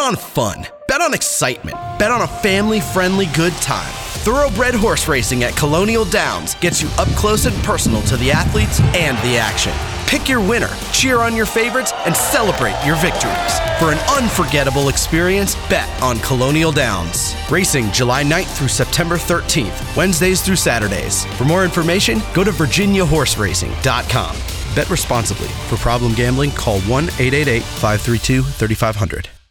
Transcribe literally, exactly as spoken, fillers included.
on fun. Bet on excitement. Bet on a family-friendly good time. Thoroughbred horse racing at Colonial Downs gets you up close and personal to the athletes and the action. Pick your winner, cheer on your favorites, and celebrate your victories. For an unforgettable experience, bet on Colonial Downs. Racing July ninth through September thirteenth, Wednesdays through Saturdays. For more information, go to virginia horse racing dot com. Bet responsibly. For problem gambling, call one eight eight eight, five three two, three five zero zero.